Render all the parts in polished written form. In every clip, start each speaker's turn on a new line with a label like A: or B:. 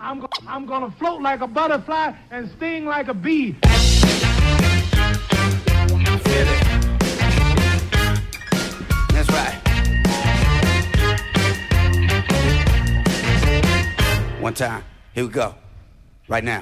A: I'm gonna float like a butterfly and sting like a bee.
B: That's right. One time. Here we go. Right now.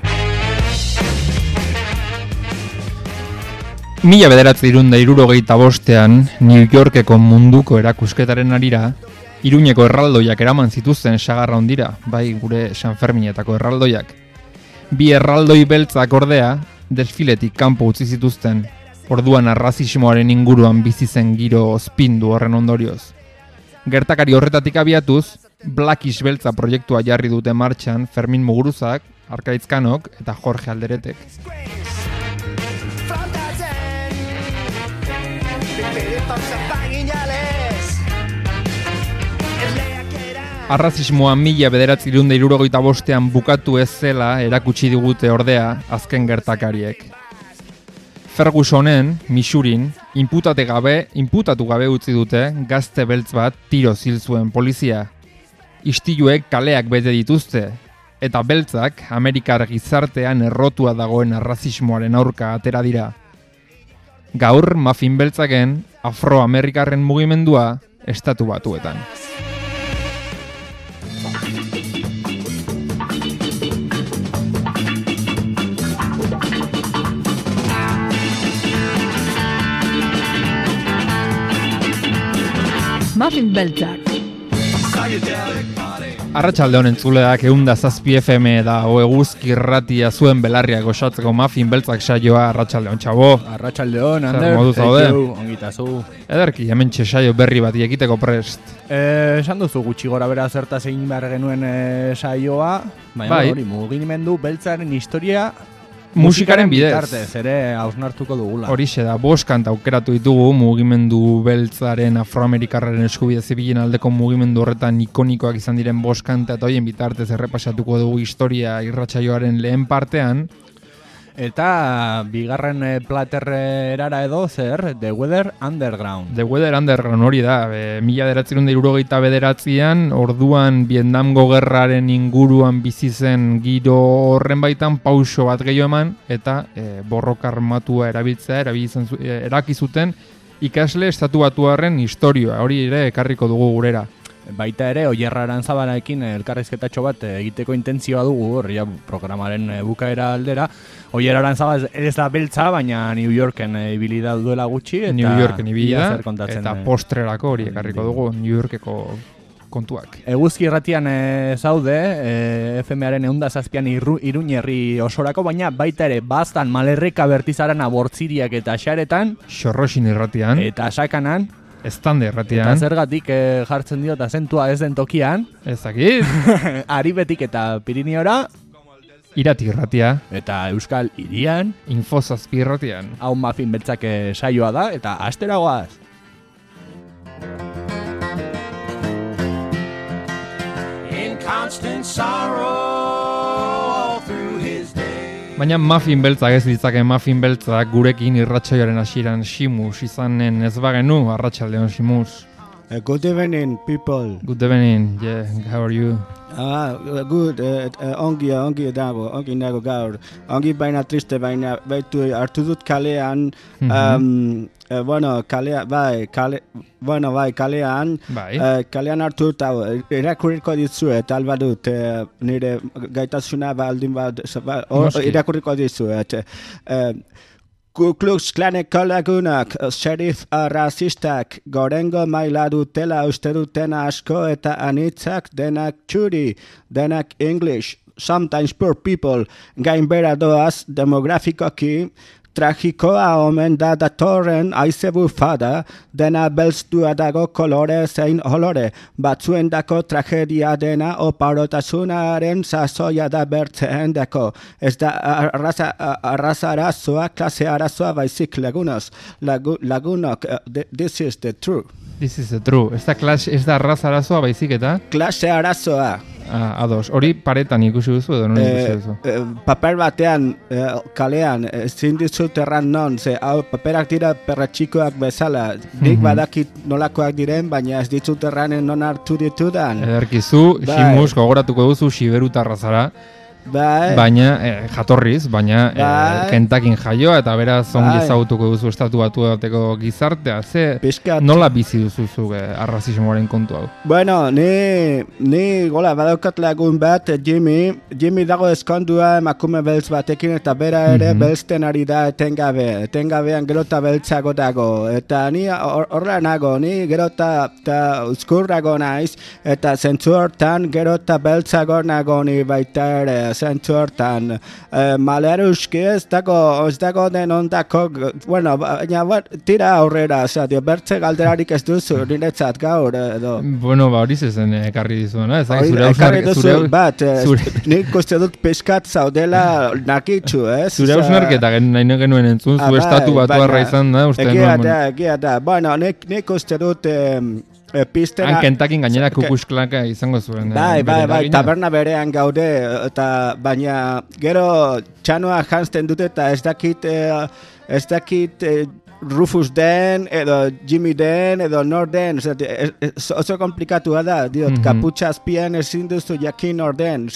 C: 1965 New Yorkeko munduko erakusketaren harira, Iruñeko erraldoiak eraman zituzten sagarra ondira, bai gure San Ferminetako erraldoiak. Bi erraldoi beltzak ordea, desfiletik kanpo utzi zituzten, orduan arrazismoaren inguruan bizi zen giro ozpindu horren ondorioz. Gertakari horretatik abiatuz, Blackish beltza proiektua jarri dute martxan Fermin Muguruzak, Arkaitz Kanok eta Jorge Alderetek. Arrazismoa 1965 bukatu ez zela erakutsi digute ordea azken gertakariek. Fergusonen, Missourin, inputatu gabe utzi dute gazte beltz bat tiroz hil zuen polizia. Istiluek kaleak bete dituzte, eta beltzak Amerikar gizartean errotua dagoen arrazismoaren aurka atera dira. Gaur, muffin beltzaken, afroamerikarren mugimendua estatu batuetan.
D: Muffin beltzak.
C: Arratsalde honen entzuleak 107 FM da eguzki irratia zuen belarriak goxatzeko muffin beltzak saioa. Arratsalde hon, txabo.
E: Arratsalde hon, Ander.
C: Zer modu zaude?
E: Ongitazu.
C: Ederki, hementxe saio berri bat egiteko prest.
E: Esan duzu gutxi gora bera zertaz egin behar genuen saioa.
C: Bai.
E: Hori, mugimendu beltzaren historia
C: musikaren bidez.
E: Bitartez, ere hausnartuko dugula.
C: Horixe da, 5 kanta aukeratu ditugu mugimendu beltzaren afroamerikarraren eskubide zibilen aldeko mugimendu horretan ikonikoak izan diren 5 kanta eta horien bitartez errepasatuko dugu historia irratsaioaren lehen partean.
E: Eta bigarren platerrerara edo zer, The Weather Underground.
C: The Weather Underground hori da, 1979an, orduan Vietnamgo gerraren inguruan bizi zen giro horren baitan pauso bat gehiago eman, eta borroka armatua erabiltzea, erakizuten ikasle estatu batuarren historioa, hori ere ekarriko dugu gurera.
E: Baita ere, Oier Arantzabalarekin elkarrizketatxo bat egiteko intentzioa dugu, horria programaren bukaera aldera. Oier Arantzabal ez da beltza, baina New Yorken ibili da duela gutxi. Eta
C: New Yorken ibili da, eta postrerako hori ekarriko dugu New Yorkeko kontuak.
E: Eguzki irratian zaude, FM-aren 107an Iruñerri osorako, baina baita ere baztan Malerreka Bertizarana Bortziriak eta Xaretan.
C: Xorroxin irratian.
E: Eta Sakanan.
C: Estande erratian.
E: Eta zergatik jartzen diot azentua ez den tokian.
C: Ezakit.
E: Aribetik eta Pirineora.
C: Irati irratia.
E: Eta Euskal Hirian.
C: Infozazpi irratian.
E: Hau muffin beltzak saioa da, eta asteragoaz.
F: In constant sorrow through his day.
C: Baina muffin beltzak ez ditzake muffin beltzak gurekin irratsaioaren hasieran Ximus izanen ez bagenu. Arratsaldeon Ximus.
G: Good evening, people.
C: Good evening, yeah, how are you?
G: Good, ongi nago gaur. Ongi baina triste, baina baitu hartu dut kalean, kalean hartu dut hau, irakurriko dizuet, alba dut, nire gaitasuna baldin bat, irakurriko dizuet. Ku Klux Klaneko lagunak, sheriff arrazistak, gorengo maila dutela uste dutena asko eta anitzak denak txuri, denak English, sometimes poor people, gainbera doaz demografikoki, tragikoa omen da datorren aize bufada, dena belztua dago kolore zein olore, batzuendako tragedia dena oparotasunaren sasoia da bertzeen dako. Ez da arraza arazoa, klase arazoa baizik lagunok, this is the truth.
C: This is the truth. Ez da arraza arazoa baizik eta?
G: Klase arazoa.
C: Ados, hori paretan ikusi duzu edo non ikusi duzu?
G: Paper batean, kalean, ezin dizut erran non, ze hau paperak dira perretxikoak bezala, nik badakit nolakoak diren, baina ez dizut erranen non hartu ditudan.
C: Ederkizu, Ximus, gogoratuko duzu, Siberutarra zara, baina jatorriz, baina Kentakin jaioa eta beraz ongi ezagutuko duzu Estatu Batuetako gizartea, nola bizi duzu arrazismoaren kontu hau?
G: Bueno, ni gola badaukat lagun bat, Jimmy dago eskondua emakume beltz batekin eta bera ere beltzten ari da etengabean gero eta beltzago dago, eta ni horrela nago, ni gero eta uzkurrago naiz, eta zentzu hortan gero eta beltzago nago ni baita ere, zentzu hortan, maleruski ez dago den ondako, bueno, baina tira aurrera, bertze galderarik ez duzu, niretzat gaur, edo.
C: Bueno, hori zezen ekarri dizuena, ez
G: ekarri duzu, bat, nik uste dut pizkat zaudela nakitzu, ez?
C: Zure hausnarketa nahi genuen entzun, zu Estatu Batuarra izan da, uste
G: egia da, bueno, nik uste dut, pistera...
C: Kentakin gainera kukusklaka izango zuen.
G: Bai, taberna berean gaude, eta baina gero txanoa janzten dute eta ez dakit Rufus den, edo Jimmy den, edo Nor den, oso komplikatua da, kaputxa azpian ezin duzu jakin nor den,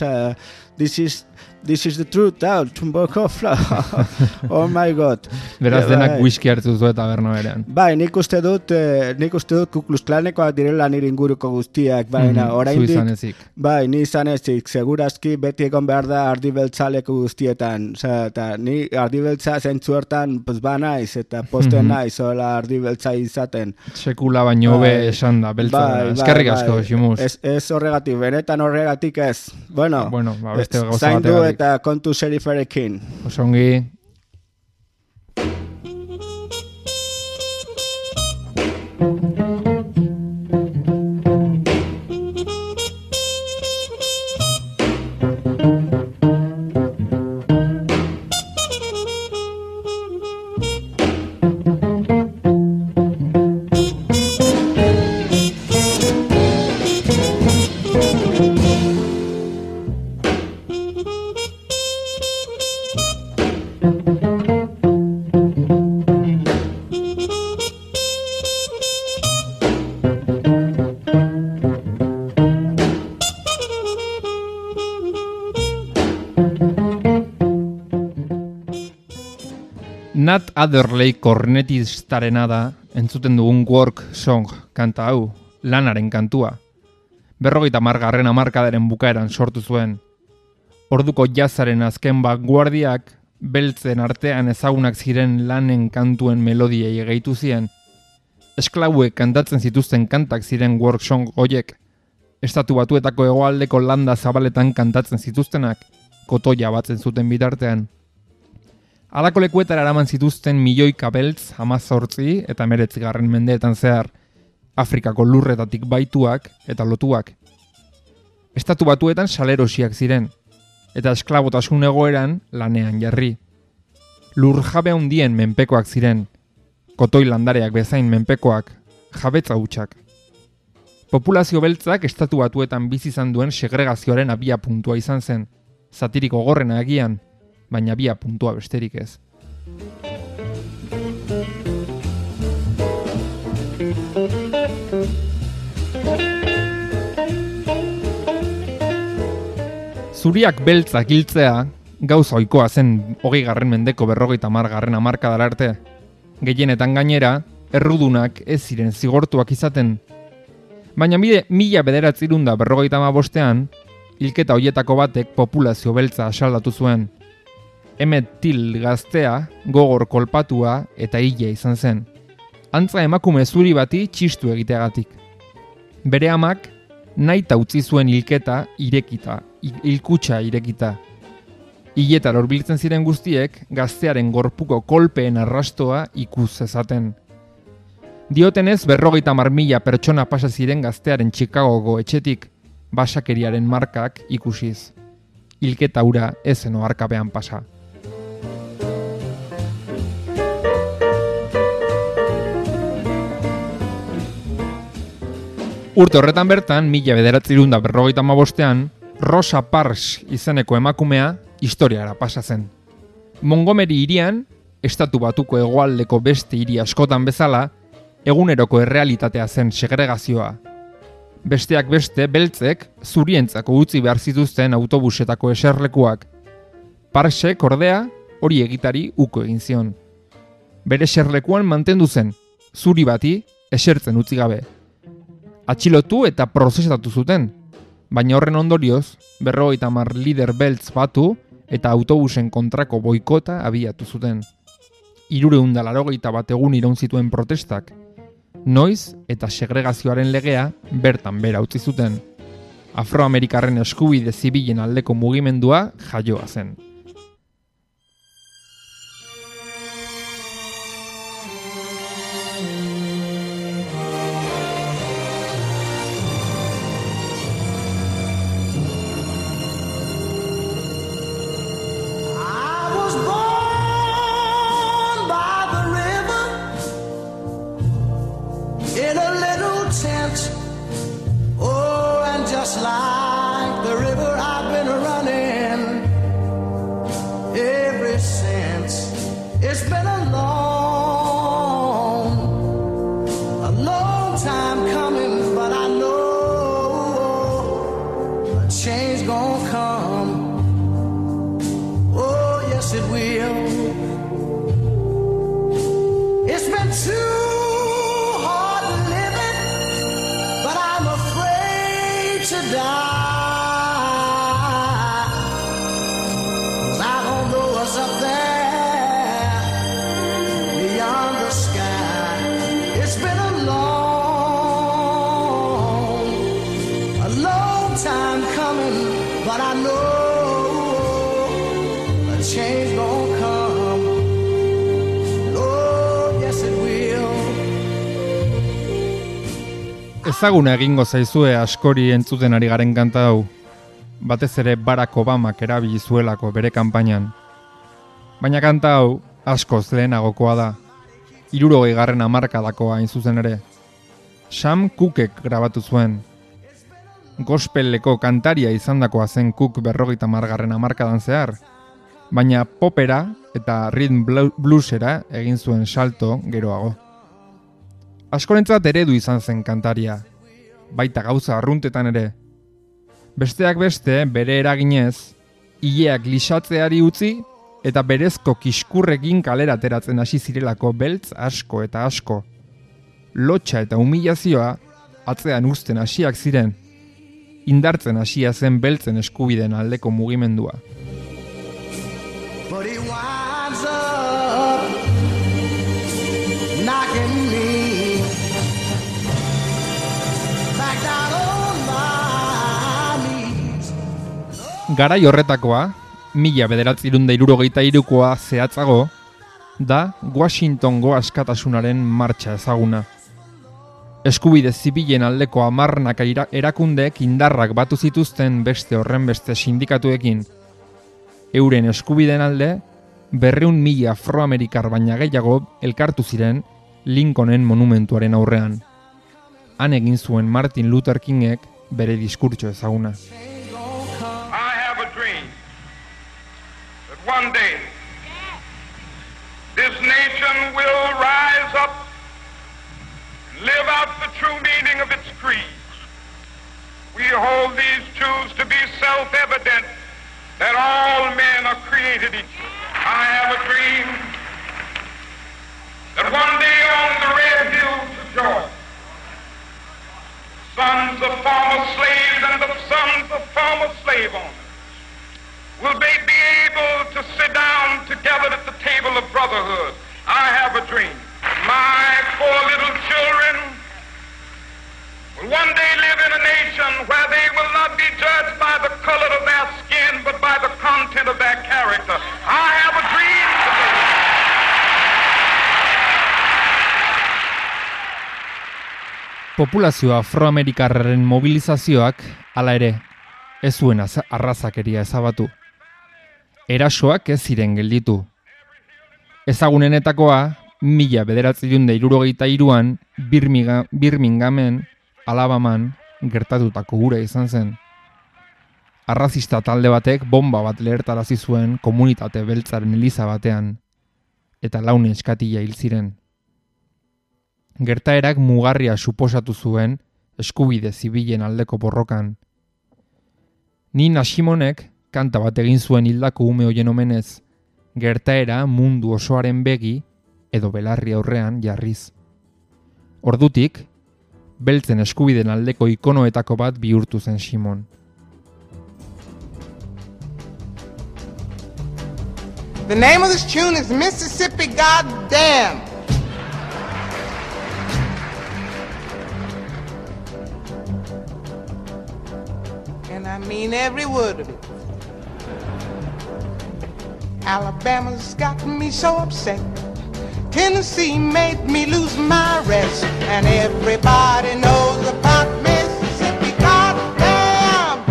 G: this is the truth, Tumboko flow. Oh my god.
C: Beraz denak whisky hartu zu eta taberna berean.
G: Bai, nik uste dut Ku Klux Klanekoak direla nire inguruko guztiak, baina oraindik. Bai, ni izan ezik, segurazki beti egon behar da ardibeltzaleko guztietan. Eta ni ardibeltza zentzu hortan banaiz eta posten naiz hola ardibeltza izaten.
C: Sekula baino hobe esan da, beltza. Eskerrik asko, Ximus.
G: Ez horregatik, benetan horregatik ez. Bueno,
C: beste gauza bategatik.
G: Eta kontu seriferekin.
C: Osongi. Nat Adderley kornetistarena da, entzuten dugun Work Song kanta hau, lanaren kantua. 50. hamarkadaren bukaeran sortu zuen. Orduko jazzaren azken vanguardiak, beltzen artean ezagunak ziren lanen kantuen melodiei gehitu zien. Esklauek kantatzen zituzten kantak ziren Work Song hoiek. Estatu Batuetako hegoaldeko landa zabaletan kantatzen zituztenak, kotoia batzen zuten bitartean. Halako lekuetara eraman zituzten milioika beltz, 18 eta 19. mendeetan zehar, Afrikako lurretatik baituak eta lotuak. Estatu Batuetan salerosiak ziren, eta esklabotasun egoeran lanean jarri. Lurjabe handien menpekoak ziren, kotoi landareak bezain menpekoak, jabetza hutsak. Populazio beltzak Estatu Batuetan bizi izan duen segregazioaren abia puntua izan zen, satiriko gorrena agian, baina abia puntua besterik ez. Zuriak beltzak hiltzea gauza ohikoa zen 20. mendeko 50. hamarkadara arte. Gehienetan gainera, errudunak ez ziren zigortuak izaten. Baina 1955ean, hilketa hoietako batek populazio beltza asaldatu zuen. Emmett Till gaztea, gogor kolpatua eta hila izan zen. Antza emakume zuri bati txistu egiteagatik. Bere amak nahita utzi zuen hilketa irekita, hilkutxa irekita. Hiletar horbiltzen ziren guztiek gaztearen gorpuko kolpeen arrastoa ikus zezaten. Diotenez 50.000 pertsona pasa ziren gaztearen Chicagoko etxetik basakeriaren markak ikusiz. Hilketa hura ezen oharkapean pasa. Urte horretan bertan, 1955ean, Rosa Parks izeneko emakumea historiara pasa zen. Montgomery hirian, estatu batuko hegoaldeko beste hiri askotan bezala, eguneroko errealitatea zen segregazioa. Besteak beste, beltzek zurientzako utzi behar zituzten autobusetako eserlekuak. Parksek ordea hori egitari uko egin zion. Bere eserlekuan mantendu zen, zuri bati esertzen utzi gabe. Atxilotu eta prozesatu zuten, baina horren ondorioz, 50 lider beltz batu eta autobusen kontrako boikota abiatu zuten. 381 egun iraun zituen protestak. Noiz eta segregazioaren legea bertan bera utzi zuten. Afroamerikarren eskubide zibilen aldeko mugimendua jaioa zen. Ezaguna egingo zaizue askori entzuten ari garen kanta hau, batez ere Barack Obamak erabili zuelako bere kanpainan. Baina kanta hau askoz lehenagokoa da, 60. hamarkadakoa hain zuzen ere. Sam Cookek grabatu zuen. Gospeleko kantaria izandakoa zen Cook 50. hamarkadan zehar, baina popera eta rhythm bluesera egin zuen salto geroago. Askorentzat eredu izan zen kantaria, baita gauza arruntetan ere. Besteak beste, bere eraginez, ileak lixatzeari utzi eta berezko kiskurrekin kalera ateratzen hasi zirelako beltz asko eta asko. Lotxa eta humilazioa atzean uzten hasiak ziren, indartzen hasia zen beltzen eskubideen aldeko mugimendua.
F: But he winds up knocking me back down on my knees.
C: Garai horretakoa, 1963koa zehatzago, da Washingtongo askatasunaren martxa ezaguna. Eskubide zibilen aldeko hamarnaka erakundeek indarrak batu zituzten beste horrenbeste sindikatuekin. Euren eskubideen alde, 200.000 afroamerikar baina gehiago elkartu ziren Lincolnen monumentuaren aurrean. Han egin zuen Martin Luther Kingek bere diskurtso ezaguna.
D: I have a dream that one day this nation will rise up and live out the true meaning of its creeds. We hold these truths to be self-evident that all men are created equal. I have a dream that one day on the red hills of Georgia, sons of former slaves and the sons of former slave owners will they be able to sit down together at the table of brotherhood. I have a dream. My 4 little children will one day live in a nation where they will not be judged by the color of their skin, but by the content of their character. I have a dream today.
C: Populazio afroamerikarraren mobilizazioak, hala ere, ez zuen arrazakeria ezabatu. Erasoak ez ziren gelditu. Ezagunenetakoa, 1963an Birminghamen, Alabaman, gertatutako gura izan zen. arrazista talde batek bomba bat lehertarazi zuen komunitate beltzaren eliza batean, eta 4 neskatila hil ziren. Gertaerak mugarria suposatu zuen eskubide zibilen aldeko borrokan. Nina Simonek kanta bat egin zuen hildako ume hoien omenez, gertaera mundu osoaren begi edo belarri aurrean jarriz. Ordutik, beltzen eskubiden aldeko ikonoetako bat bihurtu zen Simon.
F: The name of this tune is Mississippi Goddamn. And I mean every word of it. Alabama's got me so upset. Tennessee made me lose my rest. And everybody knows about Mississippi Goddamn.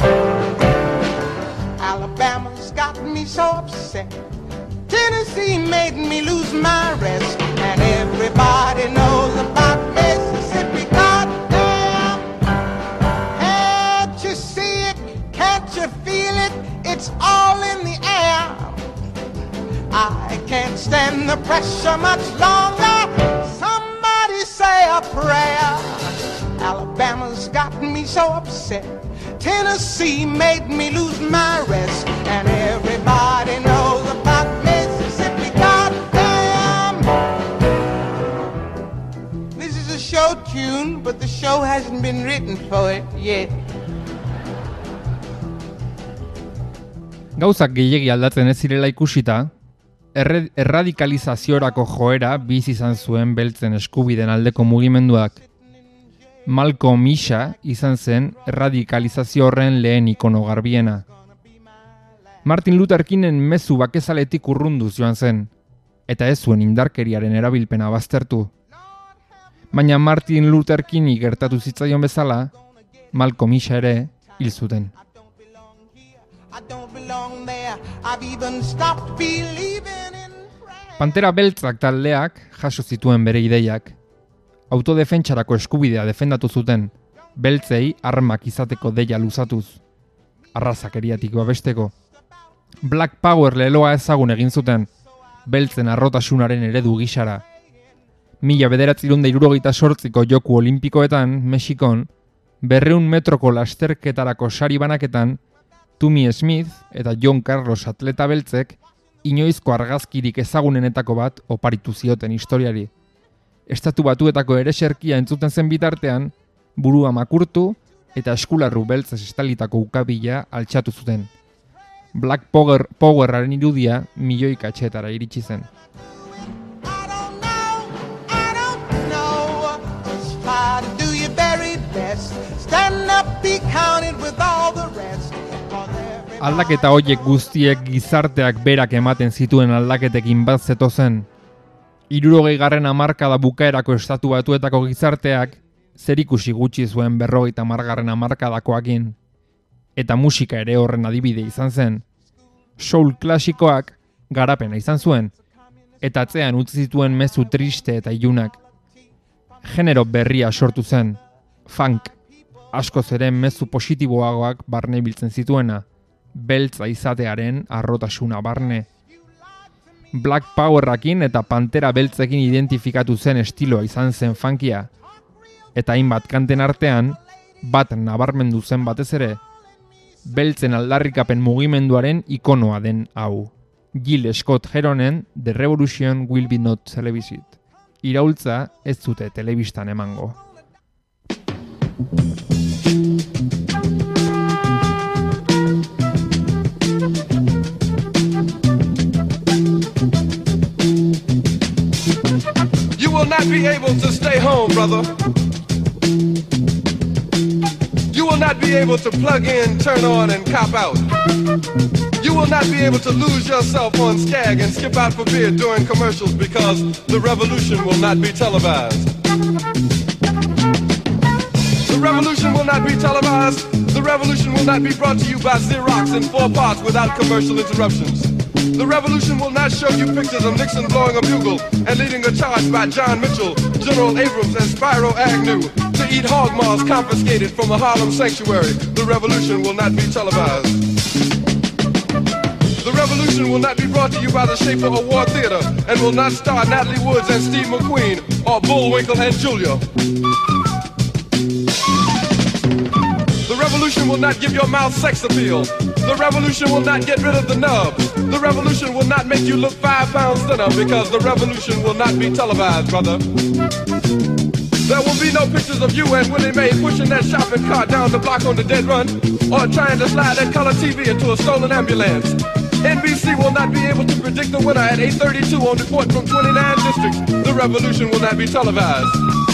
F: Alabama's got me so upset. Tennessee made me lose my rest. And everybody knows about Mississippi Goddamn. Can't you see it? Can't you feel it? It's all in the air. I can't stand the pressure much longer. Somebody say a prayer. Alabama's got me so upset. Tennessee made me lose my rest. And everybody knows about Mississippi Goddamn. This is a show tune, but the show hasn't been written for it yet.
C: Gauzak gehiegi aldatzen ez zirela ikusita, erradikalizaziorako joera bizi izan zuen beltzen eskubiden aldeko mugimenduak. Malcolm X izan zen erradikalizazio horren lehen ikono garbiena. Martin Luther Kingen mezu bakezaletik urrunduz joan zen, eta ez zuen indarkeriaren erabilpena baztertu. Baina Martin Luther Kingi gertatu zitzaion bezala, Malcolm X ere hil zuten. Pantera beltzak taldeak jaso zituen bere ideiak. Autodefentsarako eskubidea defendatu zuten, beltzei armak izateko deia luzatuz. Arrazakeriatik babesteko. Black Power leloa ezagun egin zuten, beltzen arrotasunaren eredu gisara. 1968ko Joku Olimpikoetan, Mexikon, 200 metroko lasterketarako sari banaketan, Tommie Smith eta John Carlos atleta beltzek inoizko argazkirik ezagunenetako bat oparitu zioten historiari. Estatu Batuetako ereserkia entzuten zen bitartean, burua makurtu eta eskularru beltzez estalitako ukabila altxatu zuten. Black Powerraren irudia milioika etxeetara iritsi zen. Aldaketa horiek guztiek gizarteak berak ematen zituen aldaketekin bat zetozen. 60. hamarkada bukaerako Estatu Batuetako gizarteak zerikusi gutxi zuen 50. hamarkadakoakin. Eta musika ere horren adibide izan zen. Soul klasikoak garapena izan zuen, eta atzean utzi zituen mezu triste eta ilunak. Genero berria sortu zen, funk, askoz ere mezu positiboagoak barne biltzen zituena, beltza izatearen arrotasuna barne. Black Powerrakin eta Pantera beltzekin identifikatu zen estiloa izan zen funkia, eta hainbat kanten artean, bat nabarmendu zen batez ere, beltzen aldarrikapen mugimenduaren ikonoa den hau. Gil Scott Heronen The Revolution Will Be Not Televised. Iraultza ez zute telebistan emango.
H: You will not be able to stay home, brother. You will not be able to plug in, turn on, and cop out. You will not be able to lose yourself on Skag and skip out for beer during commercials because the revolution will not be televised. The revolution will not be televised. The revolution will not be brought to you by Xerox in 4 parts without commercial interruptions. The revolution will not show you pictures of Nixon blowing a bugle and leading a charge by John Mitchell, General Abrams, and Spyro Agnew to eat hog maws confiscated from a Harlem sanctuary. The revolution will not be televised. The revolution will not be brought to you by the Schaefer Award Theater and will not star Natalie Woods and Steve McQueen or Bullwinkle and Julia. The revolution will not give your mouth sex appeal. The revolution will not get rid of the nub. The revolution will not make you look 5 pounds thinner because the revolution will not be televised, brother. There will be no pictures of you and Willie Mae pushing that shopping cart down the block on the dead run or trying to slide that color TV into a stolen ambulance. NBC will not be able to predict the winner at 8:32 on report from 29 districts. The revolution will not be televised.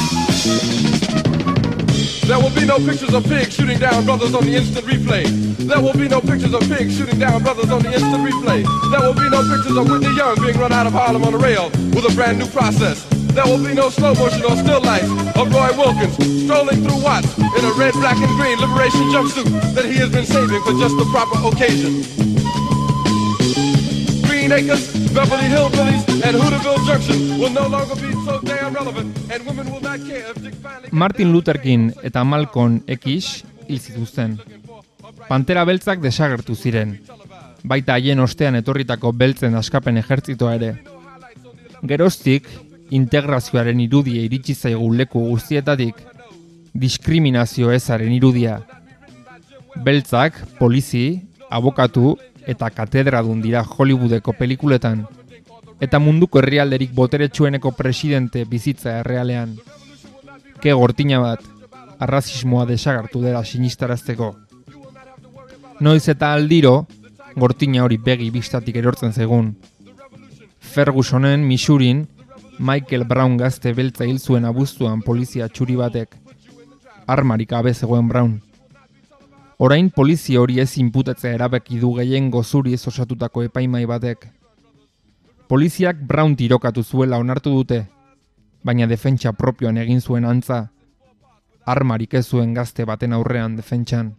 H: There will be no pictures of pigs shooting down brothers on the instant replay. There will be no pictures of pigs shooting down brothers on the instant replay. There will be no pictures of Whitney Young being run out of Harlem on a rail with a brand new process. There will be no slow motion or still life of Roy Wilkins strolling through Watts in a red, black, and green liberation jumpsuit that he has been saving for just the proper occasion. Green Acres, Beverly Hillbillies, and Hooterville Junction will no longer be so damn relevant, and women will not care if Dick finally...
C: Martin Luther King eta Malcolm X hil zituzten. Pantera beltzak desagertu ziren, baita haien ostean etorritako beltzen askapen ejertzitoa ere. Geroztik, integrazioaren irudia iritsi zaigu leku guztietatik, diskriminazio ezaren irudia. Beltzak, polizi, abokatu eta katedradun dira Hollywoodeko pelikuletan, eta munduko herrialderik boteretsueneko presidente bizitza errealean. Ke gortina bat, arrazismoa desagertu dela sinistarazteko. Noiz eta aldiro, gortina hori begi bistatik erortzen zegun. Fergusonen, Missourin, Michael Brown gazte beltza hil zuen abuztuan polizia txuri batek. Armarik gabe zegoen Brown. Orain polizia hori ez inputatzea erabaki du gehiengo zuriz osatutako epaimai batek. Poliziak Brown tirokatu zuela onartu dute, baina defentsa propioan egin zuen antza. Armarik ez zuen gazte baten aurrean defentsan.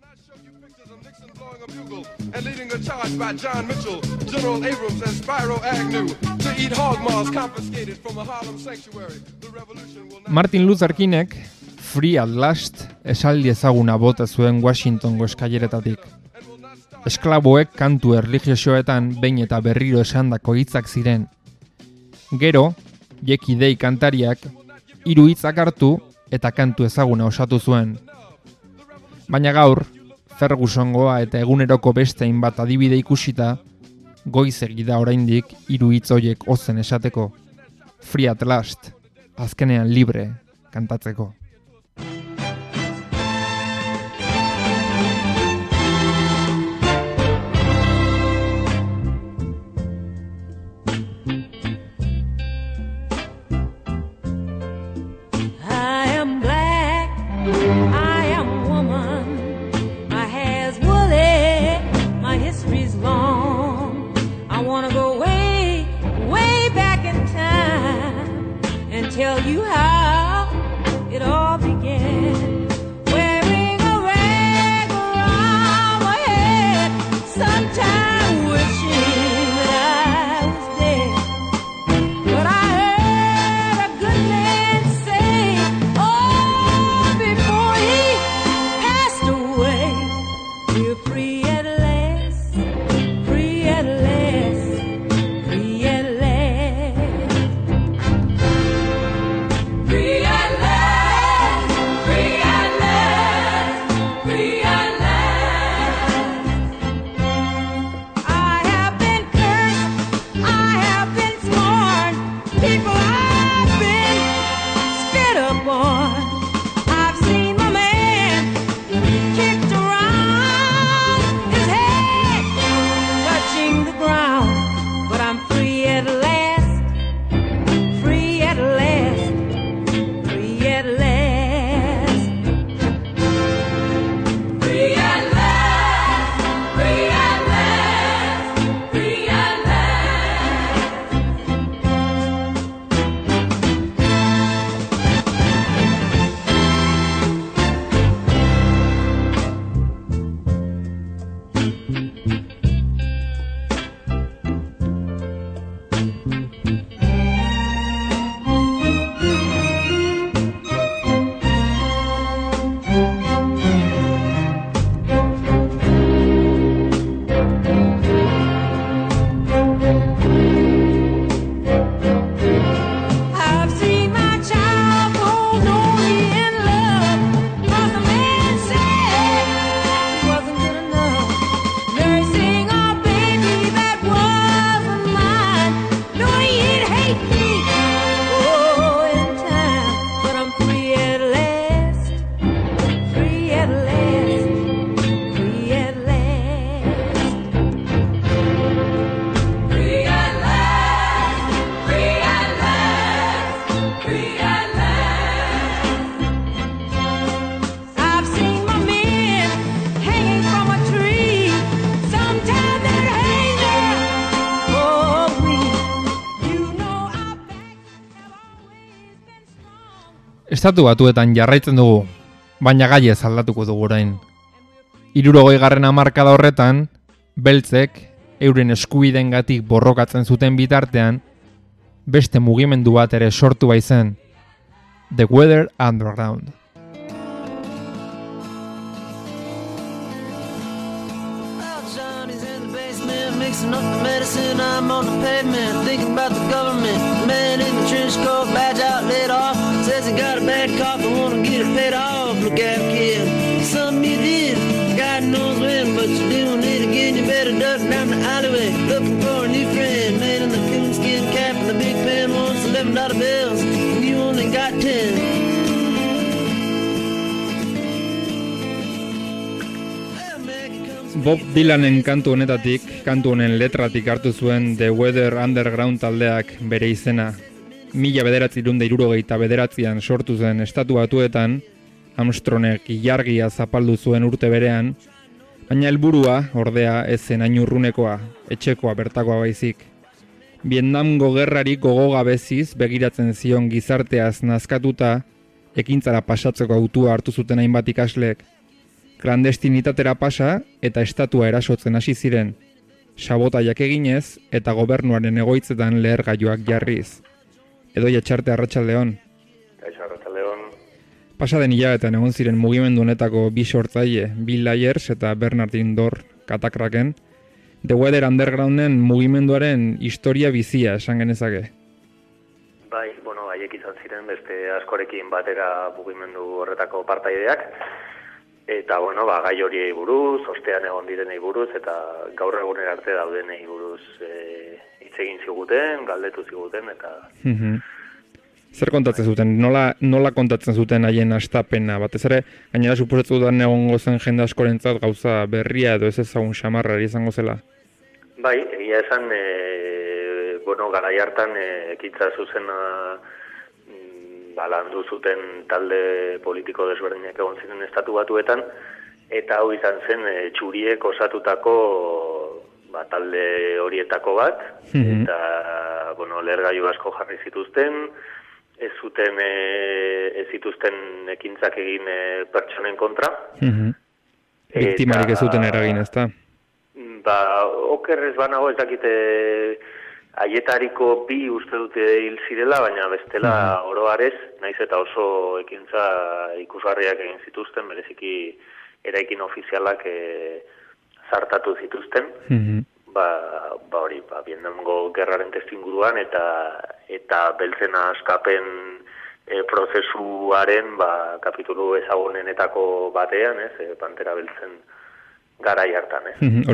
H: And leading a charge by John Mitchell, General Abrams, and Spyro Agnew to eat hog maws confiscated from a Harlem sanctuary. The revolution will not...
C: Martin Luther Kingek Free at Last esaldi ezaguna bota zuen Washingtongo eskaileretatik. Esklaboek kantu erlijiosoetan behin eta berriro esandako hitzak ziren. Gero, Jackie Day kantariak 3 hitzak hartu eta kantu ezaguna osatu zuen. Baina gaur, Fergusongoa eta eguneroko beste hainbat adibide ikusita, goizegi da oraindik 3 hitz horiek ozen esateko. Free at Last, azkenean libre kantatzeko.
I: Tell you how it all
C: Estatu Batuetan jarraitzen dugu, baina gaiez aldatuko dugu orain. 60. hamarkada horretan, beltzek, euren eskubidengatik borrokatzen zuten bitartean, beste mugimendu bat ere sortu baizen, The Weather Underground.
I: Mixing up the medicine, I'm on the pavement, thinking about the government. The man in the trench coat, badge out, laid off, says he got a bad cough, I wanna get it paid off. Look out, kid, something you did, God knows when, but you're doing it again. You better duck down the alleyway, looking for a new friend. Man in the coonskin cap and the big pen wants $11 bills, and you only got 10.
C: Bob Dylanen kantu honetatik, kantu honen letratik hartu zuen The Weather Underground taldeak bere izena. 1969an sortu zen Estatu Batuetan, Armstrongek ilargia zapaldu zuen urte berean, baina helburua, ordea, ez zen hain urrunekoa, etxekoa bertakoa baizik. Vietnamgo gerrari gogogabeziz begiratzen zion gizarteaz nazkatuta, ekintzara pasatzeko hautua hartu zuten hainbat ikasleek. Klandestinitatera pasa eta estatua erasotzen hasi ziren, sabotaiak eginez eta gobernuaren egoitzetan lehergailuak jarriz. Edoia Txarte, arratsaldeon.
J: Arratsaldeon.
C: Pasaden hilabetean egon ziren mugimendu honetako bi sortzaile, Bill Ayers eta Bernardine Dohrn katakraken, The Weather Undergrounden mugimenduaren historia bizia esan genezake.
J: Bai, haiek izan ziren beste askorekin batera mugimendu horretako partaideak. Eta, gai horiei buruz, ostean egon direnei buruz, eta gaur egunera arte daudenei buruz hitz egin ziguten, galdetu ziguten, eta...
C: Zer kontatzen zuten? Nola kontatzen zuten haien astapena? Batez ere, gainera suposatzen dudan egongo zen jende askorentzat gauza berria edo ez ezagun xamarrari izango zela?
J: Bai, egia esan, garai hartan ekintza zuzena landu zuten talde politiko desberdinak egon ziren Estatu Batuetan, eta hau izan zen txuriek osatutako talde horietako bat, eta lehergailu asko jarri zituzten, ez zituzten ekintzak egin pertsonen kontra.
C: Biktimarik ez zuten eragin, ezta?
J: Oker ez banago ez dakite haietariko bi uste dute hil zirela, baina bestela oroarez, naiz eta oso ekintza ikusgarriak egin zituzten, bereziki eraikin ofizialak zartatu zituzten, Vietnamgo gerraren testuinguruan eta beltzen askapen prozesuaren kapitulu ezagunenetako batean, Pantera beltzen garai hartan,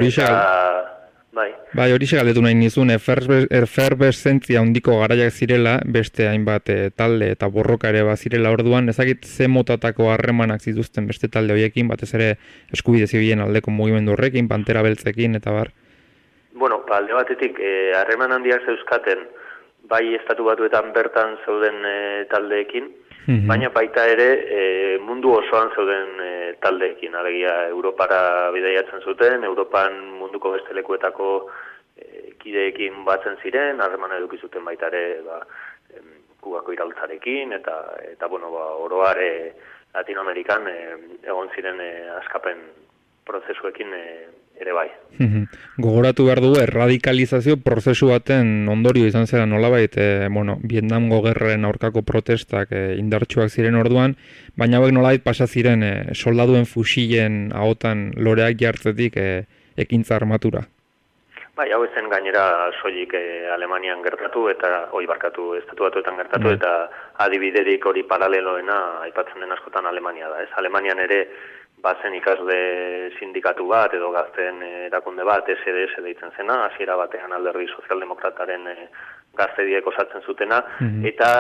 C: Horixe galdetu nahi nizun, eferbeszentzia handiko garaiak zirela, beste hainbat talde eta borroka ere bazirela orduan, ezakit ze motatako harremanak zituzten beste talde horiekin, batez ere eskubide zibilen aldeko mugimendu horrekin, Pantera beltzekin eta bar?
J: Alde batetik, harreman handiak zeuzkaten, bai Estatu Batuetan bertan zeuden taldeekin, baina baita ere mundu osoan zeuden taldeekin, alegia Europara bidaiatzen zuten, Europan munduko beste lekuetako kideekin batzen ziren, harreman eduki zuten baita ere Kubako iraultzarekin, eta oroare Latinoamerikan egon ziren askapen prozesuekin ere bai.
C: Gogoratu behar dugu, erradikalizazio prozesu baten ondorio izan zera nolabait, Vietnamgo gerraren aurkako protestak indartsuak ziren orduan, baina hauek nolabait pasa ziren soldaduen fusilen ahotan loreak jartzetik ekintza armatura.
J: Bai, hau ezen gainera soilik Alemanian gertatu eta Estatu Batuetan gertatu eta adibiderik hori paraleloena aipatzen den askotan Alemania da. Alemanian ere bazen ikasle sindikatu bat edo gazteen erakunde bat, SDS deitzen zena, hasiera batean Alderdi Sozialdemokrataren gaztediek osatzen zutena, eta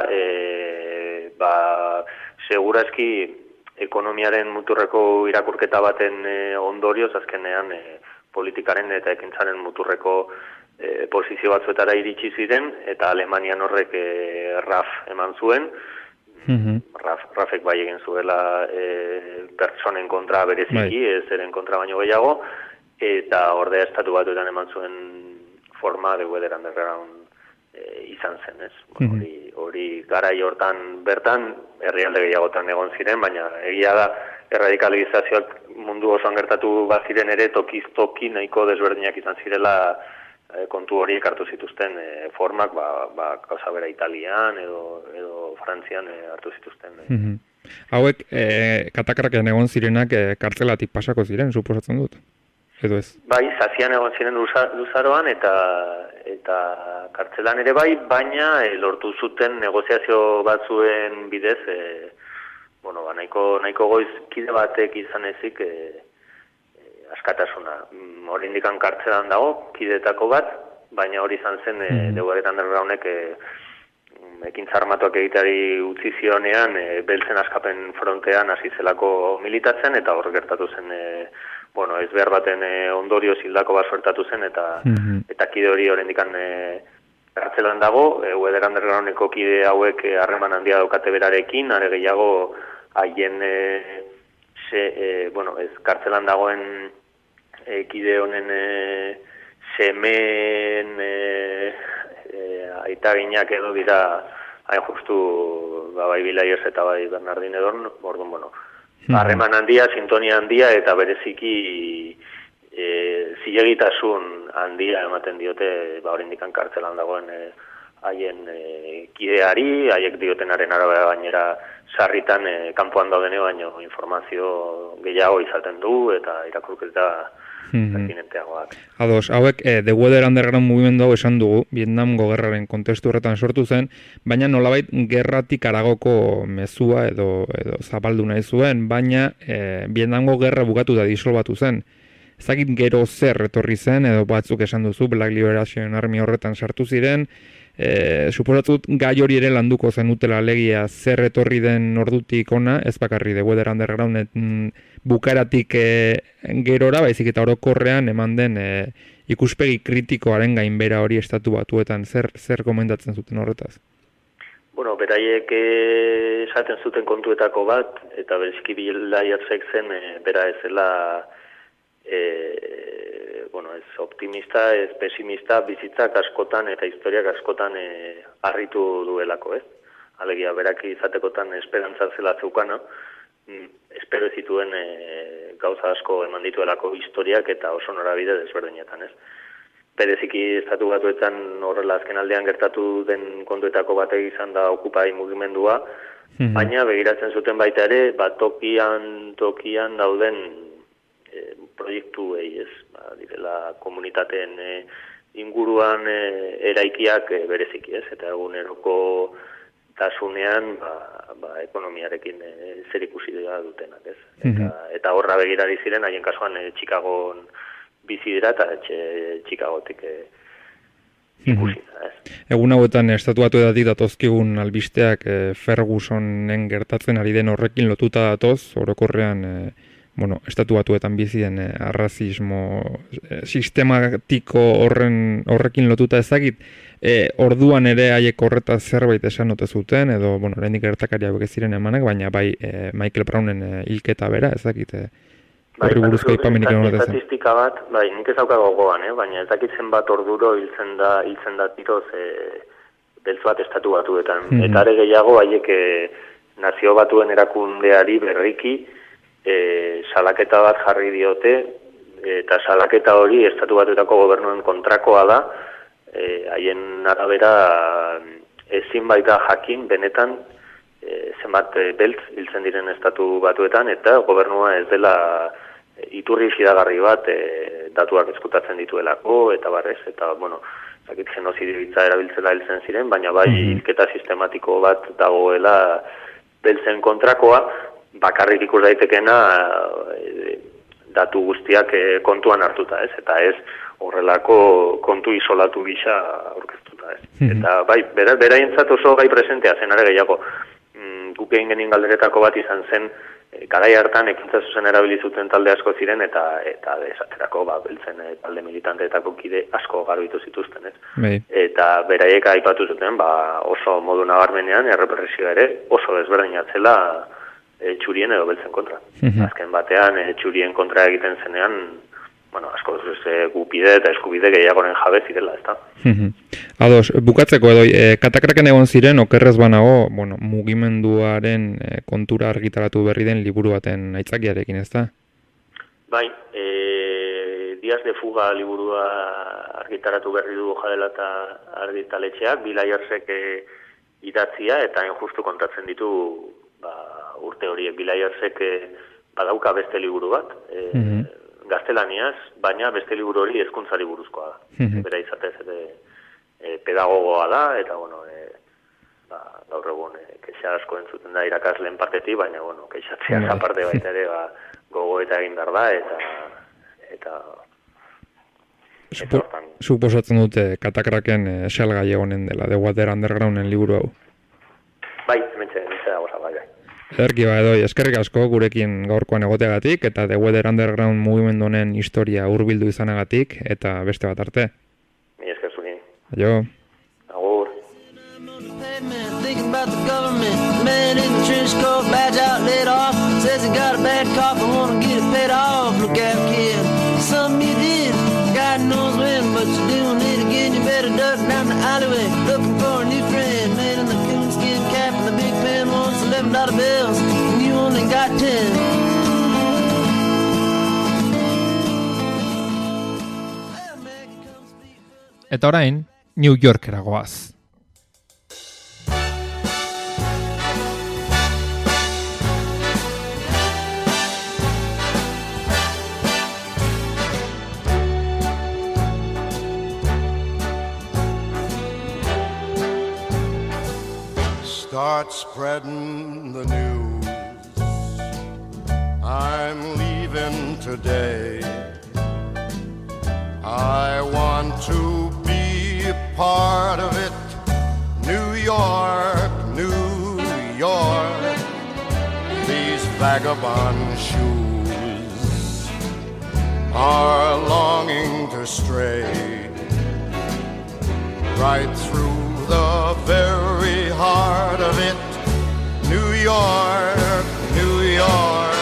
J: segurazki ekonomiaren muturreko irakurketa baten ondorioz azkenean politikaren eta ekintzaren muturreko posizio batzuetara iritsi ziren, eta Alemanian horrek RAF eman zuen, Rafek bai egin zuela pertsonen kontra bereziki, zeren kontra baino gehiago, eta ordea Estatu Batuetan eman zuen forma The Weather Underground izan zen, ez? Hori garai hortan bertan herrialde gehiagotan egon ziren, baina egia da erradikalizazioak mundu osoan gertatu baziren ere tokiz toki nahiko desberdinak izan zirela kontu horiek hartu zituzten formak, gauza bera Italian edo Frantzian hartu zituzten.
C: Hauek katakarrakean egon zirenak kartzelatik pasako ziren, suposatzen dut? Edo ez?
J: Bai, zazian egon ziren luzaroan eta kartzelan ere bai, baina lortu zuten negoziazio batzuen bidez, nahiko goiz kide batek izan ezik askatasuna. Hori indikan kartzelan dago, kidetako bat, baina hori izan zen Deugaret Undergroundek ekintza armatuak egiteari utzi zionean, beltzen askapen frontean hasi zelako militatzen, eta hor gertatu zen ezbehar baten ondorio zildako bat suertatu zen, eta kide hori horrendikan kartzelan dago, Weather Undergroundeko kide hauek harreman handia daukate berarekin, are gehiago haien kartzelan dagoen kide honen semen aitaginak edo dira hain justu bai Bilaiers eta bai Bernardin Edorn, orduan, harreman handia, sintonia handia eta bereziki zilegitasun handia ematen diote oraindikan kartzelan dagoen haien kideari, haiek diotenaren arabera gainera sarritan kanpoan daudeneo baino informazio gehiago izaten du eta irakurketa pertinenteagoak.
C: Ados, hauek The Weather Underground mugimendu hau esan dugu, Vietnamgo gerraren kontestu horretan sortu zen, baina nolabait gerratik haragoko mezua edo zabaldu nahi zuen, baina Vietnamgo gerra bukatu da disolbatu zen. Ezakit gero zer etorri zen, edo batzuk esan duzu, Black Liberation Army horretan sartu ziren, suposatzut gai hori ere landuko zenutela alegia zer etorri den ordutik ona, ez bakarri The Weather Underground bukaratik gerora, baizik eta orokorrean eman den ikuspegi kritikoaren gainbera hori estatu batuetan, zer komentatzen zuten horretaz?
J: Beraiek esaten zuten kontuetako bat, eta bereziki Bilaiersek zen, bera ezela ez optimista, ez pesimista, bizitzak askotan eta historiak askotan harritu duelako, ez? Alegia, berak izatekotan esperantza zela zeukana, espero zituen gauza asko eman dituelako historiak eta oso norabide desberdinetan, ez? Bereziki estatu batuetan horrela azken aldean gertatu den kontuetako batek izan da Occupy mugimendua, baina begiratzen zuten baita ere, tokian dauden proiektu ez, direla komunitateen inguruan eraikiak bereziki, ez? Eta eguneroko tasunean ekonomiarekin zer ikusi dutenak, ez? Eta horra begirari ziren, haien kasuan Chicagon bizi dira eta Chicagotik ikusi da, ez? Egun
C: hauetan estatuatuetatik datozkigun albisteak Fergusonen gertatzen ari den horrekin lotuta datoz, orokorrean estatu batuetan bizien arrazismo sistematiko horrekin lotuta ezagit, orduan ere haiek horretaz zerbait esan ote zuten, edo, oraindik gertakari hauek ez ziren emanak, baina bai Michael Brownen hilketa bera, ezagit, horri buruzko aipamenik egon zen.
J: Estatistika bat, nik ez dauka gogoan, baina ezakitzen bat orduro hiltzen da tiroz beltz bat estatu batuetan. Eta are gehiago haiek nazio batuen erakundeari berriki salaketa bat jarri diote, eta salaketa hori estatu batuetako gobernuen kontrakoa da, haien arabera ezin baita jakin benetan zenbat beltz hiltzen diren estatu batuetan, eta gobernua ez dela iturri fidagarri bat datuak eskutatzen dituelako, eta barrez, eta, genozidio hitza erabiltzela hiltzen ziren, baina bai hilketa sistematiko bat dagoela beltzen kontrakoa, bakarrik ikus daitekena datu guztiak kontuan hartuta, ez? Eta ez horrelako kontu isolatu gisa aurkeztuta, ez? Eta bai, beraientzat oso gai presentea zen, are gehiago. Guk egin genien galderetako bat izan zen, garai hartan ekintza zuzen erabilizuten talde asko ziren, eta desaterako beltzen talde militanteetako kide asko garbitu zituzten, ez? Eta beraiek aipatu zuten, oso modu nabarmenean, errepresioa ere, oso desberdinatzela txurien edo beltzen kontra. Azken batean, txurien kontra egiten zenean, bueno, asko gupide eta eskubide gehiagoren jabe zirela, ezta?
C: Ados, bukatzeko edo, Katakraken egon ziren, okerrez banago, bueno, mugimenduaren kontura argitaratu berri den liburu baten aitzakiarekin, ezta?
J: Bai, Días de Fuga liburua argitaratu berri du Jadela eta argitaletxeak, Bilaiersek idatzia eta injustu kontatzen ditu urte horiek. Bilaiersek badauka beste liburu bat, gaztelaniaz, baina beste liburu hori hezkuntzari buruzkoa da. Bera izatez pedagogoa da, eta bueno, gaur egun kexa asko entzuten da irakasleen partetik, baina bueno, kexatzea aparte baita ere gogo eta egin behar da, eta
C: Suposatzen dute Katakraken salgai egonen dela, The Water Undergrounden liburu hau.
J: Bai, hementxe dago salgai.
C: Ederki edo, eskerrik asko gurekin gaurkoan egoteagatik, eta The Water Underground mugimendu honen historia hurbildu izanagatik, eta beste bat arte.
J: Mi esker zuni.
C: Aio.
J: Agur.
I: Thinking about the government, man in the trench coat, badge out, laid off. Says he got a bad cough, I wanna get it paid off. Look out, kid, something you did, God knows when, but you're doing it again. You better duck down the alleyway, looking for a new friend. Man in the coonskin cap and the big pen wants $11 bills, and you only got 10.
C: Eta orain, New Yorkera goaz.
K: Start spreading the news. I'm leaving today. I want to be a part of it. New York, New York. These vagabond shoes are longing to stray right through the very heart of it. New York, New York.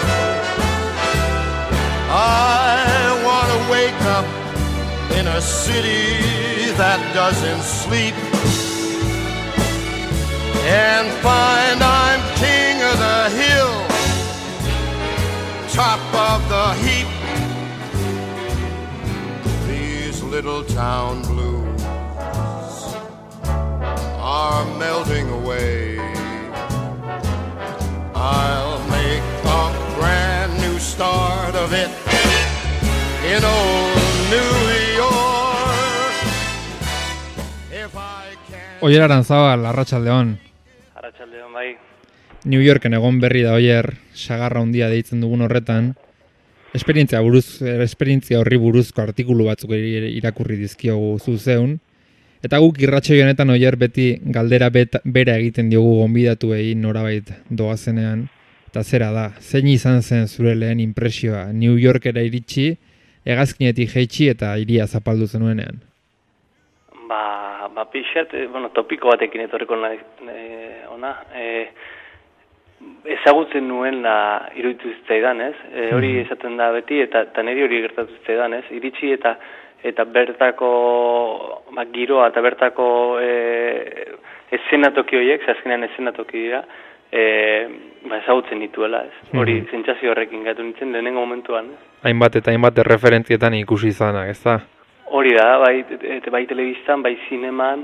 K: I want to wake up in a city that doesn't sleep and find I'm king of the hill, top of the heap. These little town blues are melting away. I'll make a brand new start of it in old New York. If I can...
C: Oier Aranzabal, Arratsaldeon.
J: Arratsaldeon, bai.
C: New Yorken egon berri da Oier, sagarra handia deitzen dugun horretan. Esperientzia horri buruzko artikulu batzuk irakurri dizkiogu zuzeun. Eta guk irratsaio honetan Oier beti galdera bera egiten diogu gonbidatuei norabait doazenean. Eta zera da, zein izan zen zure lehen inpresioa New Yorkera iritsi, hegazkinetik jaitsi eta hiria zapaldu zenuenean?
L: Pixat, topiko batekin etorriko ona. Ezagutzen nuen iruditu zitzaidan, ez? Hori esaten da beti, eta niri hori gertatu zitzaidan, ez? Iritsi eta bertako giroa eta bertako eszenatoki horiek, azkenean eszenatoki dira, ezagutzen dituela, ez? Hori sentsazio horrekin gatu nintzen lehenengo momentuan, ez?
C: Hainbat eta hainbat referentzietan ikusi izanak, ez da?
L: Hori da, bai telebistan, bai zineman,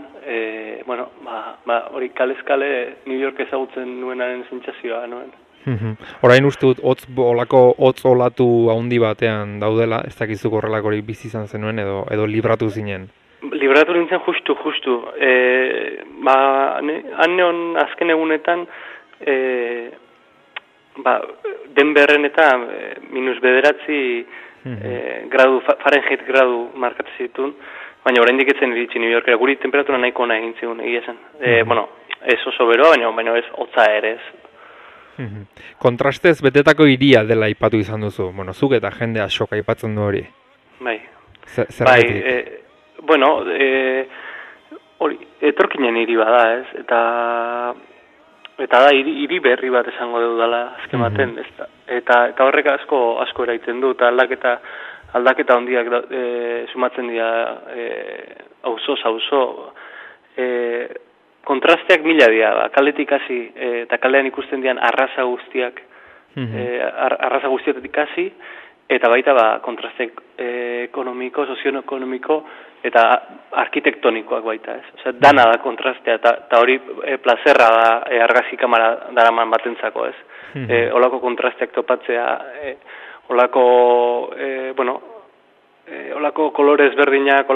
L: hori kalez-kale New York ezagutzen nuenaren sentsazioa nuen.
C: Orain uste dut, hotz olatu handi batean daudela, ez dakizuk horrelakorik bizi izan zenuen edo libratu zinen?
L: Libratu nintzen justu. Han azken egunetan, Denberren eta -9 gradu, Fahrenheit gradu markatzen zituen, baina oraindik etzen iritsi New Yorkera, guri temperatura nahiko ona egin zigun, egia zen. Ez oso beroa, baina ez hotza ere ez.
C: Kontrastez betetako hiria dela aipatu izan duzu, zuk eta jende asko aipatzen du hori.
L: Bai.
C: Zergatik?
L: Hori, etorkinen hiri bada, ez? Eta da, hiri berri bat esango dugu dela azken baten, eta horrek asko eraiten du, eta aldaketa aldaketa handiak sumatzen dira auzoz auzo. Kontrasteak mila dira, kaletik hasi eta kalean ikusten dian arraza guztiak, arraza guztietatik hasi, eta baita kontraste ekonomiko, sozioekonomiko eta arkitektonikoak baita, ez? Osea, dana da kontrastea, eta hori plazerra da argazki kamera daraman batentzako, ez? Olako kontrasteak topatzea, olako kolore ezberdinak,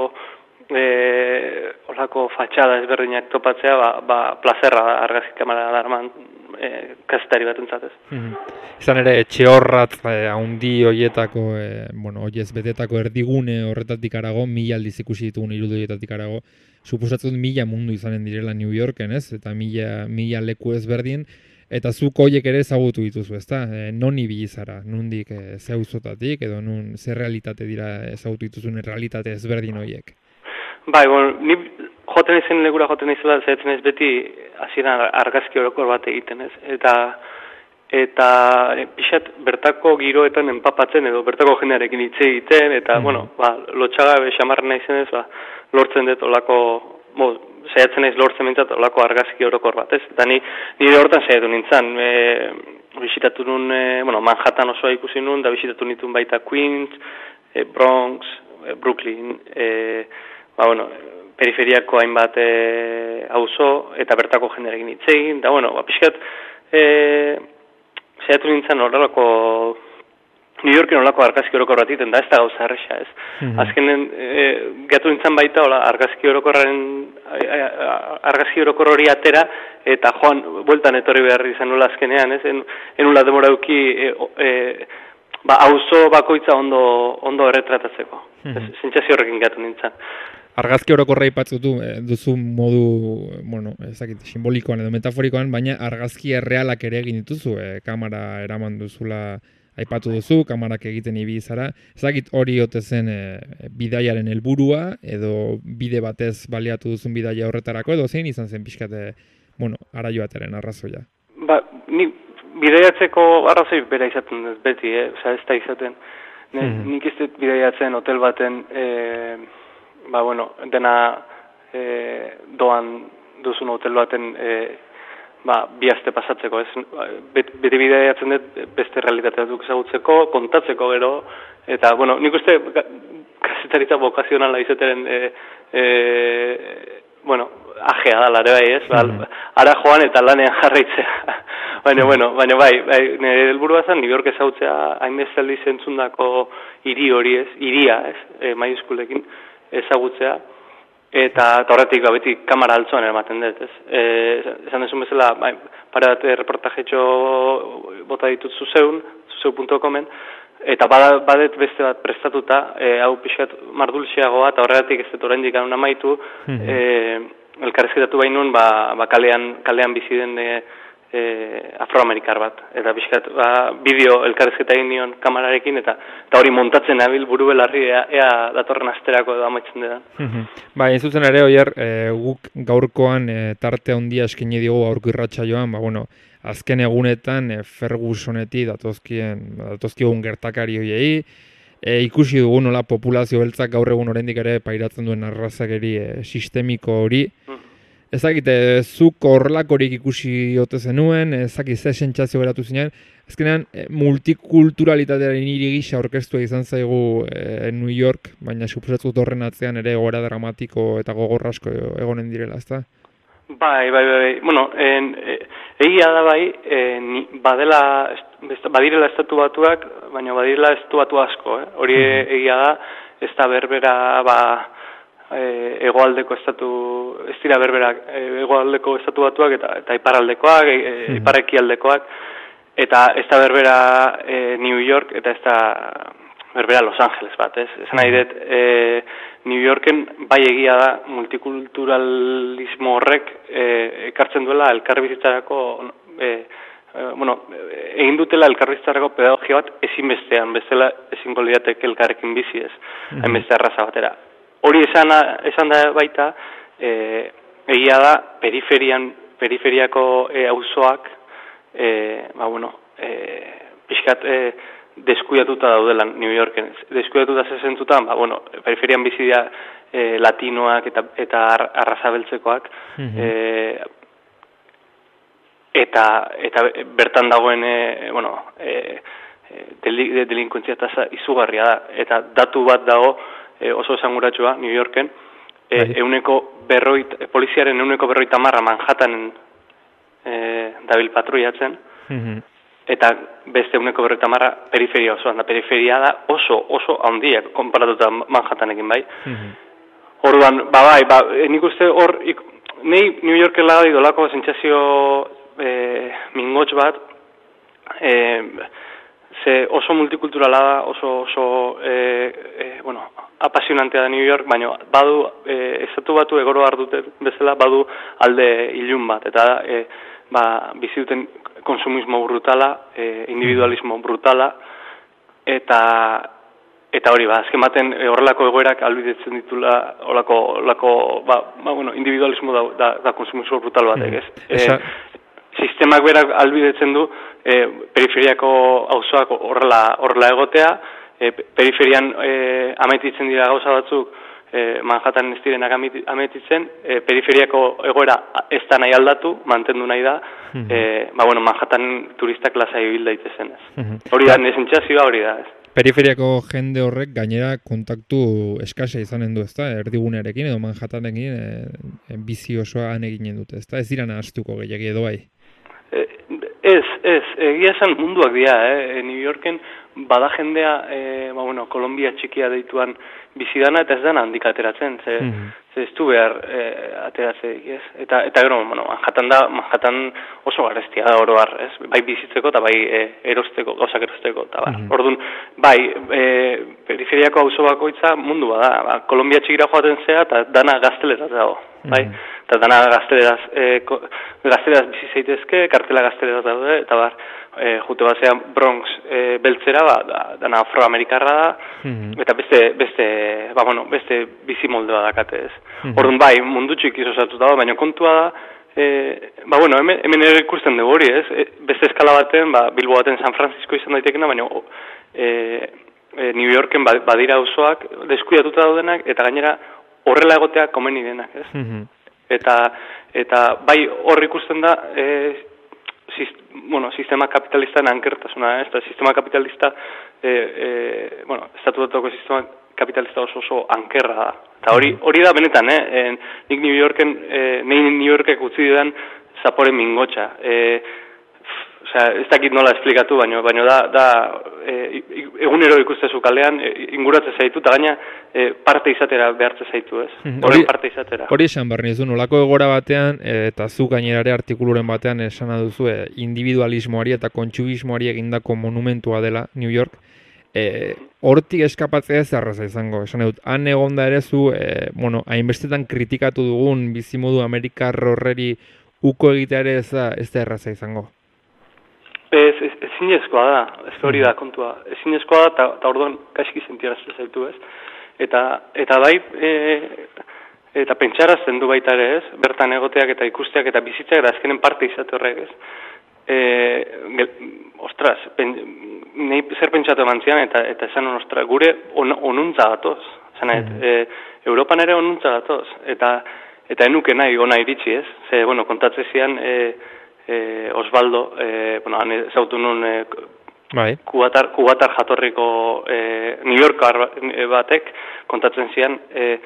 L: olako fatxada ezberdinak topatzea, plazerra da argazki kamera daraman kazetari batentzat, ez?
C: Izan ere, etxe horratz haundi horietako, horiez betetako erdigune horretatik arago, 1000 aldiz ikusi ditugun irudi horietatik arago, suposatzen 1000 mundu izanen direla New Yorken, ez? Eta 1000 leku ezberdin, eta zuk horiek ere ezagutu dituzu, ezta? Non ibili zara, nondik ze auzotatik, edo ze realitate dira ezagutu dituzun realitate ezberdin horiek?
L: Bai, ni joten izen legura joten izela, zaitzen ez beti hasieran argazki orokor bat egiten, ez? Eta pixat bertako giroetan enpapatzen edo bertako jendearekin hitz egiten, eta, lotxagabe xamarra izenez, lortzen dut olako, saiatzen naiz lortzen mintzat olako argazki orokor bat, ez? Eta nire hortan saiatu nintzen, bisitatu nun, Manhattan osoa ikusi nun, da bisitatu nituen baita Queens, Bronx, Brooklyn, periferiako hainbat auzo eta bertako jendearekin hitz egin, da pixkat saiatu nintzen horrelako New Yorken horrelako argazki orokor bat egiten, da ez da gauza erresa, ez? Azkenen gatu nintzen baita argazki orokor hori atera eta joan bueltan etorri behar izan nola azkenean, ez? Enula demora duki auzo bakoitza ondo erretratatzeko. Sentsazio horrekin gatu nintzen.
C: Argazki orokorra aipatzu duzu modu, simbolikoan edo metaforikoan, baina argazki errealak ere egin dituzu, kamera eraman duzula aipatu duzu, kamerak egiten ibili zara. Ezakit hori ote zen bidaiaren helburua edo bide batez baliatu duzun bidaia horretarako, edo zein izan zen pixkat, ara joateren arrazoia?
L: Ni bidaiatzeko arrazoi bera izaten dut beti, ez da izaten. Nik ez dut bidaiatzen hotel baten dena doan duzun hotel baten bi aste pasatzeko, ez? Beti bidaiatzen dut beste realitatea duk ezagutzeko, kontatzeko gero, eta, nik uste kazetaritza bokazionala izeteren ajea da, lare bai, ez? Ara joan eta lanean jarraitzea. Baina bai, nire helburua zen, New York ezagutzea hainbeste aldiz entzundako hiri hori, ez? Hiria, ez? Maiuskulekin ezagutzea. Eta horretik beti kamera altzoan eramaten dut, ez? Esan desun bezala, pare bat reportajetxo bota ditut zuzeu.comen, eta badet beste bat prestatuta, hau pixkat mardulxeagoa, eta horretik ez dut oraindik anun amaitu, elkarrezketatu bainun, kalean bizi den afroamerikar bat. Eta pixkat, bideo elkarrezketa egin nion kamerarekin, eta hori montatzen nabil buru belarri ea datorren asterako edo amaitzen dira.
C: Ez zuzen ere, Oier, guk gaurkoan tarte handia eskaini diogu aurko irratsaioan, azken egunetan Fergusonetik datozkigun gertakari hoiei, ikusi dugu nola populazio beltzak gaur egun oraindik ere pairatzen duen arrazakeri sistemiko hori. Ezakit, zuk horrelakorik ikusi ote zenuen, ezakit ze sentsazio geratu zinen, azkenean multikulturalitatearen hiri gisa orkestua izan zaigu New York, baina suposatzut horren atzean ere egoera dramatiko eta gogorrasko egonen direla, ezta?
L: Bai. Egia da bai, badirela estatu batuak, baina badirela estatu batu asko, hori egia da, ez da berbera, hegoaldeko estatu, ez dira berberak, hegoaldeko estatu batuak eta iparaldekoak, iparekialdekoak, eta ez da berbera New York, eta ez da berbera Los Angeles bat, ez? Esan nahi dut, New Yorken bai egia da multikulturalismo horrek ekartzen duela elkarbizitzarako, egin dutela elkarbizitzarako pedagogia bat ezinbestean, bestela ezingo lirateke elkarrekin bizi, ez? Hainbeste arraza batera. Hori esan da baita, egia da periferiako auzoak, pixkat deskuidatuta daudela New Yorken. Deskuidatuta zentzutan, periferian bizi dira latinoak eta arrazabeltzekoak, eta bertan dagoen, delinkuentzia tasa izugarria da. Eta datu bat dago oso esanguratsua New Yorken, poliziaren 150 Manhattanen dabil patruiatzen, eta beste 150 periferia osoan da. Periferia da oso handia konparatuta Manhattanekin, bai. Orduan, nik uste hor, nahi New Yorken laga idolako sentsazio mingots bat, ze oso multikulturala da, oso apasionantea da New York, baina badu, estatu batu egoro dute bezala, badu alde ilun bat, eta bizi duten konsumismo brutala, individualismo brutala, eta hori, azken baten horrelako egoerak albidetzen ditula, individualismo da konsumismo brutal batek, ez? Sistemak berak albidetzen du periferiako auzoak horrela egotea, periferian ametitzen dira gauza batzuk, Manhattan ez direnak ametitzen, periferiako egoera ez da nahi aldatu, mantendu nahi da, Manhattan turistak lasai ibil daitezen, ez? Hori da, nesentzazioa hori da, ez?
C: Periferiako jende horrek gainera kontaktu eskasa izanen du, ezta? Erdigunearekin edo Manhattanekin bizi osoa han eginen dute, ezta? Ez dira nahastuko gehiagi edo bai?
L: Ez, egia esan munduak dira, New Yorken bada jendea, Kolombia txikia deituan bizidana eta ez dana handik ateratzen, ze ez du behar ateratzeik, ez? Eta gero, Manhattan oso garestia da oro har, ez? Bai bizitzeko eta bai erosteko, gauzak erosteko, eta Orduan, periferiako auzo bakoitza mundu bada, Kolombia txikira joaten zea eta dana gazteleraz dago, bai? Eta dana gazteleraz bizi zaitezke, kartela gazteleraz daude, eta jute basea Bronx beltzera, dana afroamerikarra da, eta beste bizi moldea dakate, ez? Orduan mundu txiki osatu dago, baina kontua da, hemen ere ikusten dugu hori, ez? Beste eskala baten, Bilbo baten San Francisco izan daitekena, baina New Yorken badira auzoak deskuidatuta daudenak, eta gainera horrela egotea komeni denak, ez? Eta hor ikusten da, sistema kapitalistaren ankertasuna, ez? Sistema kapitalista, estatutuko sistema kapitalista oso ankerra da. Eta hori da benetan, nik New Yorkek utzi didan zapore mingotxa. Ez dakit nola esplikatu, baina da egunero ikustezu kalean, inguratzen zaitu, eta gaina parte izatera behartzen zaitu, ez? Parte izatera.
C: Hori esan barri nizu, nolako egora batean, eta zu gainerare artikuluren batean esan duzu, individualismoari eta kontsubismoari egindako monumentua dela New York, hortik eskapatzea ez arraza izango. Esan dut, han egonda ere zu, hainbestetan kritikatu dugun bizimodu Amerikar horreri uko egitea ere ez da erraza izango.
L: Ezinezkoa da, ez hori da kontua. Ezinezkoa da, eta orduan kaski sentiarazten zaitu, ez? Eta bai, eta pentsarazten du baita ere, ez? Bertan egoteak eta ikusteak eta bizitzeak da azkenen parte izate horrek, ez? Ostras, nahi zer pentsatu eman zian, eta esan ostras, gure onuntza gatoz. Europan ere onuntza gatoz. Eta enuke nahi ona iritsi, ez? Ze, kontatze zian, Osvaldo, han ezautu nun kubatar jatorriko New Yorkar batek kontatzen zian,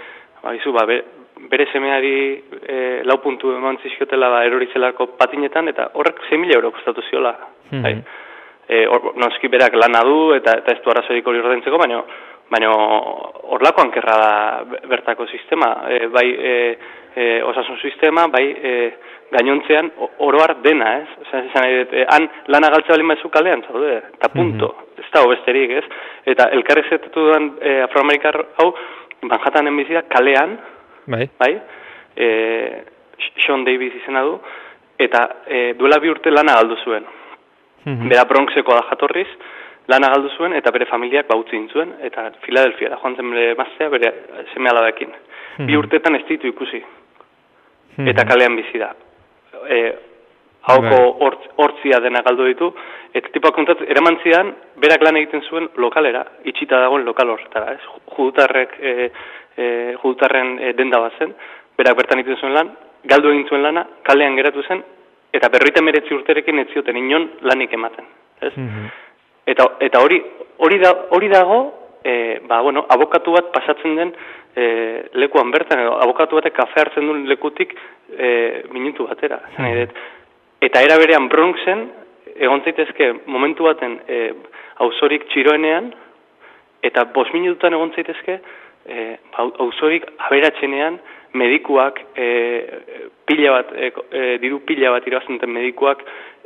L: bere semeari 4 puntu eman zizkiotela eroritzelako patinetan, eta horrek 6.000 euro kostatu ziola. Noski berak lana du, eta ez du arazorik hori ordentzeko, baina horlako ankerra da bertako sistema, osasun sistema, gainontzean oroar dena, ez? Han lana galtza balin baizu kalean, zaude, eta punto, ez dago besterik, ez? Eta elkarrezetatu duen afroamerikar hau, Manhattanen bizida kalean, Sean Davis izena du, eta duela 2 urte lana galdu zuen. Bera Bronxeko da jatorriz, lana galdu zuen, eta bere familiak utzi dintzuen, eta Filadelfia da joan zen bere maztea, bere seme alabekin. 2 urtetan ez ditu ikusi. Eta kalean bizi da. Hauko hortzia dena galdu ditu, eta tipoak kontatzen, eraman zidan, berak lan egiten zuen lokalera, itxita dagoen lokal horretara, ez? Judutarren denda bat zen, berak bertan egiten zuen lan, galdu egin zuen lana, kalean geratu zen, eta 59 urterekin ez zioten inon lanik ematen, ez? Eta hori dago, abokatu bat pasatzen den lekuan bertan, edo abokatu batek kafe hartzen duen lekutik minutu batera, eta era berean Bronxen, egon zaitezke momentu baten auzorik txiroenean, eta 5 minututan egon zaitezke auzorik aberatzenean, medikuak, diru pila bat irabazten duten medikuak,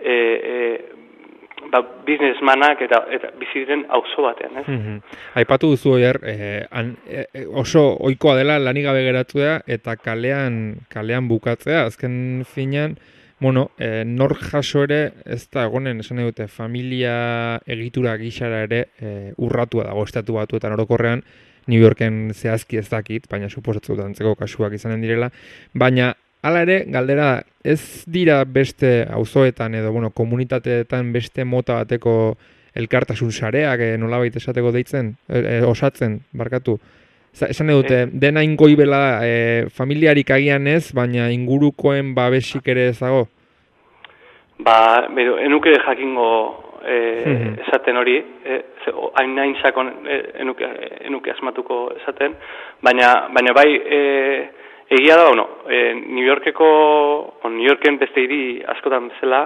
L: businessmanak eta bizi diren auzo batean, ez?
C: Aipatu duzu oier, oso ohikoa dela lanik gabe geratu da eta kalean bukatzea, azken finean, nor jaso ere ez da egonen, esan nahi dute, familia egitura gixara ere urratua dago estatu batuetan orokorrean, New Yorken zehazki ez dakit, baina suposatzu antzeko kasuak izanen direla, baina hala ere, galdera, ez dira beste auzoetan edo, komunitateetan beste mota bateko elkartasun sareak nolabait esateko deitzen, osatzen, barkatu. Esan dute, dena ingoibela familiarik agian ez, baina ingurukoen babesik ere ez dago?
L: Enuke jakingo esaten hori, hain sakon enuke asmatuko esaten, baina bai, egia da, New Yorken beste hiri askotan bezala,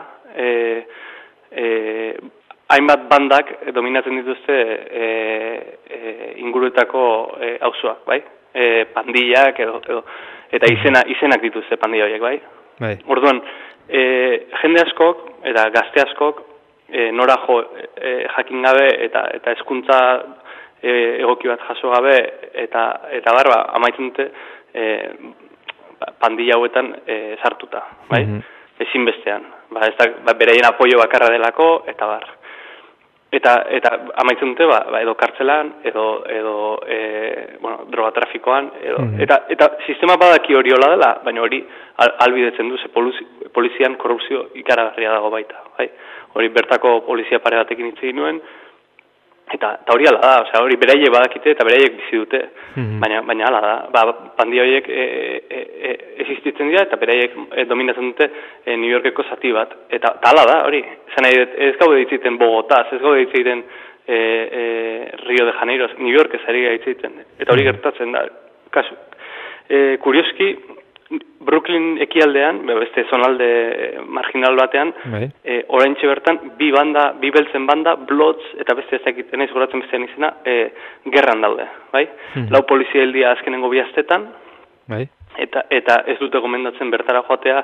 L: hainbat bandak dominatzen dituzte inguruetako auzoak, bai? Pandillak eta izenak dituzte pandilla horiek, bai? Orduan, jende askok eta gazte askok nora jo jakin gabe eta hezkuntza egoki bat jaso gabe eta barba amaitzen dute pandilla hauetan sartuta, bai? Ezinbestean. Ez da beraien apoio bakarra delako eta bar. Eta amaitzen dute edo kartzelan edo droga trafikoan eta sistema badaki hori hola dela, baina hori albidetzen du, ze polizian korrupzio ikaragarria dago baita, bai? Hori bertako polizia pare batekin hitz egin nuen, eta hori ala da, hori beraiek badakite eta beraiek bizi dute, baina ala da, pandilla horiek existitzen dira eta beraiek dominatzen dute New Yorkeko zati bat, eta ala da, hori, ez gaude ditziten Bogotaz, ez gaude ditziten Rio de Janeiro, New York ez ari ditziten, eta hori gertatzen da, kasu. Kurioski, Brooklyn ekialdean, beste zonalde marginal batean, oraintxe bertan, bi beltzen banda, Bloods, eta beste ezakiten ez goratzen bestean izena, gerran daude, bai? Lau polizia heldia azkenengo bi astetan, eta ez dute gomendatzen bertara joatea,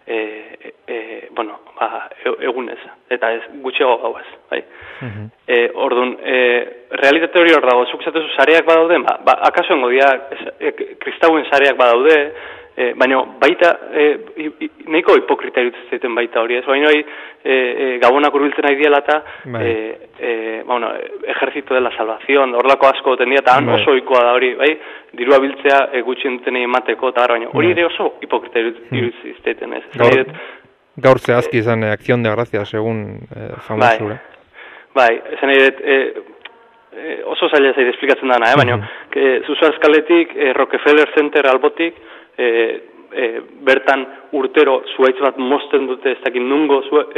L: egunez, eta ez gutxiago gauaz, bai? Orduan, realitate hori hor dago, zuk zatezu sareak badaude, akaso engo dira, kristauen sareak badaude, baina baita, nahiko hipokrita irutzen baita hori ez, baina gabonak urbiltzen nahi diela eta ejercito de la salvación, horlako asko tendia, eta oso ohikoa da hori, bai, dirua biltzea gutxien dutenei emateko, eta baina hori ere oso hipokrita irutzen ez.
C: Gaur zehazki izan acción de gracia, segun famosura.
L: Bai, esan oso zaila zaite esplikatzen dana, baina Zuzu Azkaletik, Rockefeller Center albotik, bertan urtero zuhaitz bat mozten dute, ez dakit nungo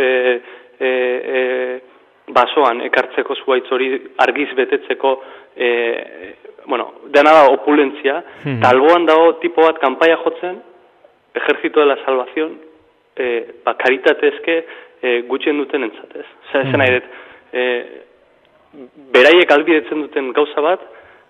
L: basoan ekartzeko zuhaitz hori argiz betetzeko, dena da opulentzia, eta alboan dago tipo bat kanpaia jotzen, Ejército de la Salvación, karitatezke gutxien duten entzatez. Zer nahi dut, beraiek albidetzen duten gauza bat,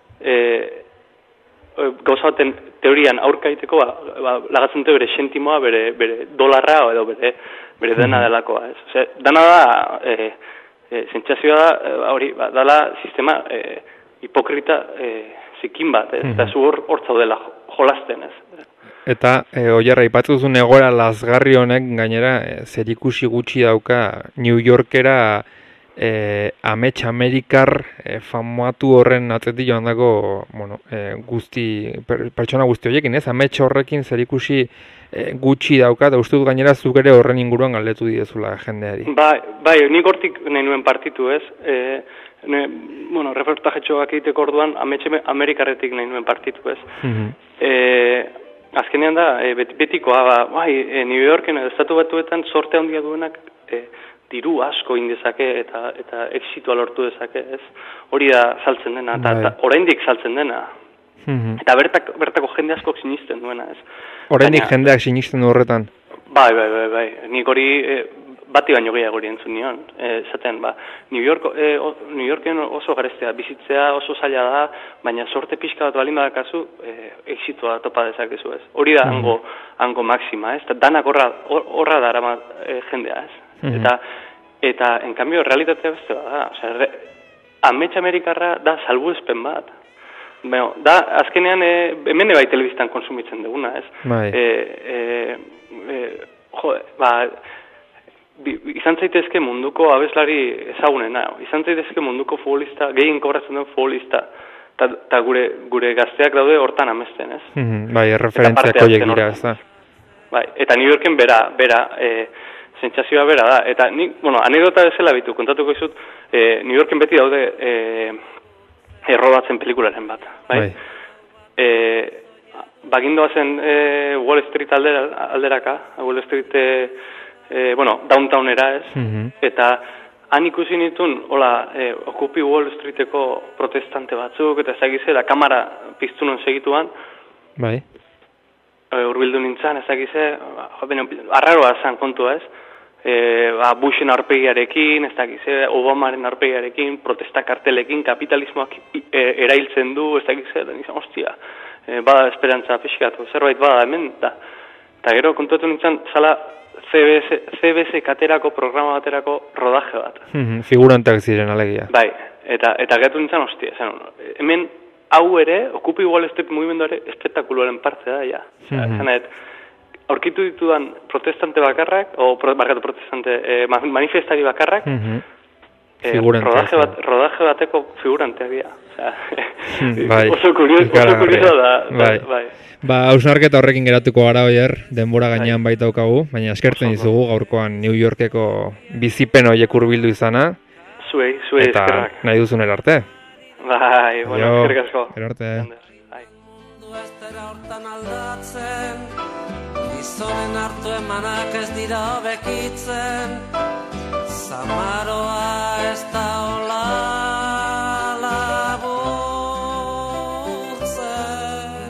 L: gauza baten teorian aurkaiteko, lagatzen dute bere sentimoa, bere dolarra, edo bere dena delakoa. Dana da, sentsazioa da, hori, dala sistema hipokrita zikin bat, eta zu hor zaudela jolasten, ez.
C: Eta, oiarra, ipatuzun egora lazgarri honek, gainera, zerikusi gutxi dauka New Yorkera amets amerikar famatu horren atzetik joan dago, bueno, pertsona guzti horiekin, ez? Amets horrekin zerikusi gutxi dauka, eta uste dut gainera zuk ere horren inguruan galdetu didezula jendeari.
L: Bai, nik hortik nahi nuen partitu, ez? Bueno, reportajetxoak egiteko orduan amets amerikarretik nahi nuen partitu, ez? Azkenean da, betikoa, New Yorken, estatu batuetan sorte handia duenak, diru asko indezake eta exitua lortu dezake, ez? Hori da saltzen dena, eta oraindik saltzen dena. Eta bertako jende askok sinisten duena, ez?
C: Oraindik jendeak sinisten du horretan?
L: Bai. Nik hori bati baino gehiago hori entzun nion. Zaten, New Yorken oso garestea, bizitzea oso zaila da, baina sorte pixka bat balin badakazu, exitua topa dezakezu, ez? Hori da hango maxima, ez? Danak horra darama jendea, ez? Eta en cambio, realitatea beste da. Amets amerikarra da salbuespen bat. Da, azkenean, hemen bai telebistan konsumitzen duguna, ez? Izan zaitezke munduko abeslari ezagunena, izan zaitezke munduko futbolista, gehien kobratzen duen futbolista, eta gure gazteak daude hortan amesten, ez?
C: Bai, erreferentziako jegira, ez da?
L: Bai, eta New Yorken bera, sentsazioa bera da, eta nik, anekdota bezala bitu, kontatuko izut, New Yorken beti daude errobatzen pelikularen bat, bai? Bagindoa zen Wall Street alderaka, Wall Street, downtownera, ez? Eta han ikusi nituen, Occupy Wall Streeteko protestante batzuk, eta ezagizela, kamera piztunon segituan,
C: bai?
L: Urbildu nintzen, ezagize, arraroa zen kontua, ez? Bushen aurpegiarekin, ez dakize, Obamaren aurpegiarekin, protesta kartelekin, kapitalismoak erailtzen du, ez dakize, da nizan, ostia, bada esperantza pixkatu, zerbait bada hemen, eta gero kontuatu nintzen, zala CBS katerako, programa baterako rodaje bat.
C: Figuranteak ziren alegia.
L: Bai, eta gatu nintzen, ostia, hemen hau ere, Occupy Wall Street mugimendu ere, espektakuloaren parte da, ja. Zanet, aurkitu ditudan protestante bakarrak, manifestari bakarrak, rodaje bateko figuranteak dira. Oso kurioso da.
C: Hausnarketa horrekin geratuko gara oier, denbora gainean baita daukagu, baina eskertzen dizugu gaurkoan New Yorkeko bizipen horiek hurbildu izana.
L: Zuei eskerrak.
C: Eta nahi duzun erarte.
L: Bai, eskerrik asko.
C: Erarte.
M: Gizonen hartu emanak ez dira bekitzen, Samaroa ez da hola laburtzen.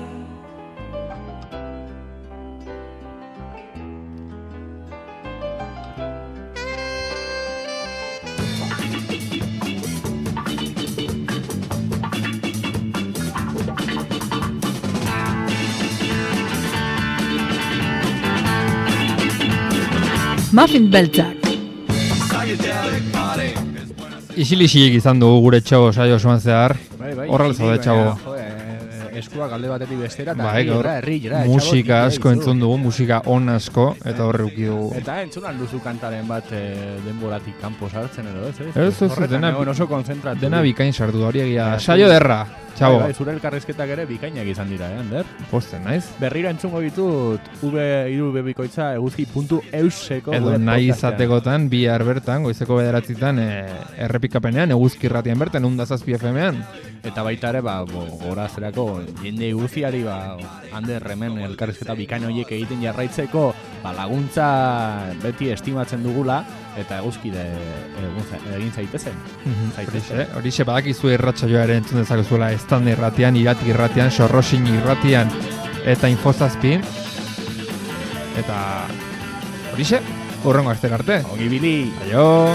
N: Muffin beltzak.
C: Isil-isilik izan dugu gure txago saio osoan zehar. Horrela zaude txago.
E: Eskuak alde batetik bestera,
C: eta musika asko entzun dugu, musika on asko, eta horre uki dugu.
E: Eta entzun alduzu kantaren bat denboratik kanpo sartzen edo, ez?
C: Dena bikain sartu da hori egia. Saio derra, txago.
E: Zure elkarrizketak ere bikainak izan dira, Ander?
C: Posten, naiz?
E: Berriro entzungo ditut www.bikoitza eguzki.euseko
C: edo nahi izatekotan, bihar bertan, goizeko 9:00 errepikapenean, eguzkirratien bertan, 107 FM-ean.
E: Eta baita ere, gora zerako, jende guztiari, Ander hemen elkarrizketa bikain horiek egiten jarraitzeko, laguntza beti estimatzen dugula, eta eguzkide egin zaitezen.
C: Horixe badakizu irratsaioa entzun dezakezuela Estanda irratian, Irati irratian, Sorrosin irratian, eta Infozazpi. Eta horixe, hurrengo astera arte.
E: Ongi bili.
C: Aio.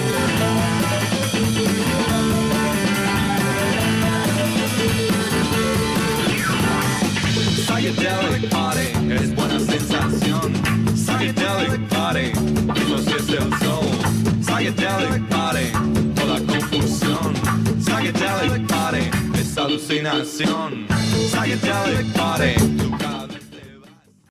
O: Psychedelic party es buena sensación. Psychedelic party, eso sí es el soul. Psychedelic party, toda confusión. Psychedelic party es alucinación. Psychedelic party, tu cara.